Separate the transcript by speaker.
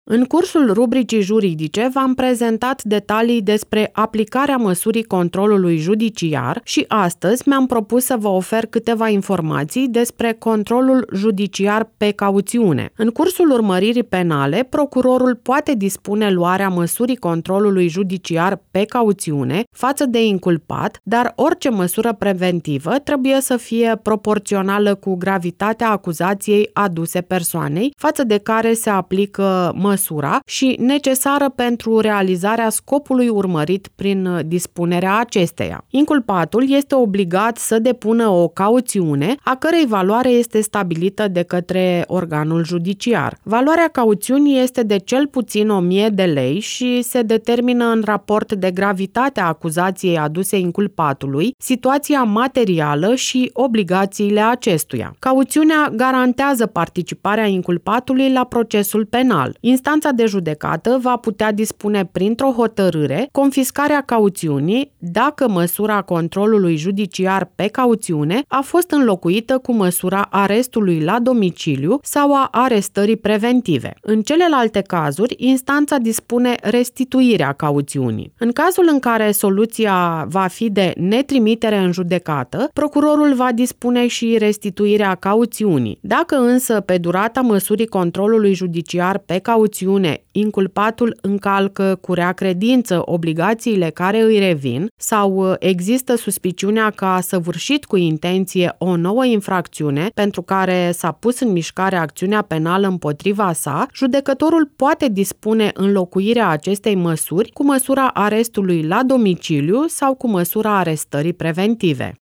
Speaker 1: În cursul rubricii juridice v-am prezentat detalii despre aplicarea măsurii controlului judiciar și astăzi mi-am propus să vă ofer câteva informații despre controlul judiciar pe cauțiune. În cursul urmăririi penale, procurorul poate dispune luarea măsurii controlului judiciar pe cauțiune față de inculpat, dar orice măsură preventivă trebuie să fie proporțională cu gravitatea acuzației aduse persoanei față de care se aplică măsura și necesară pentru realizarea scopului urmărit prin dispunerea acesteia. Inculpatul este obligat să depună o cauțiune, a cărei valoare este stabilită de către organul judiciar. Valoarea cauțiunii este de cel puțin 1000 de lei și se determină în raport de gravitatea acuzației aduse inculpatului, situația materială și obligațiile acestuia. Cauțiunea garantează participarea inculpatului la procesul penal. Instanța de judecată va putea dispune printr-o hotărâre confiscarea cauțiunii dacă măsura controlului judiciar pe cauțiune a fost înlocuită cu măsura arestului la domiciliu sau a arestării preventive. În celelalte cazuri, instanța dispune restituirea cauțiunii. În cazul în care soluția va fi de netrimitere în judecată, procurorul va dispune și restituirea cauțiunii. Dacă însă pe durata măsurii controlului judiciar pe cauțiune inculpatul încalcă cu rea credință obligațiile care îi revin sau există suspiciunea că a săvârșit cu intenție o nouă infracțiune pentru care s-a pus în mișcare acțiunea penală împotriva sa, judecătorul poate dispune înlocuirea acestei măsuri cu măsura arestului la domiciliu sau cu măsura arestării preventive.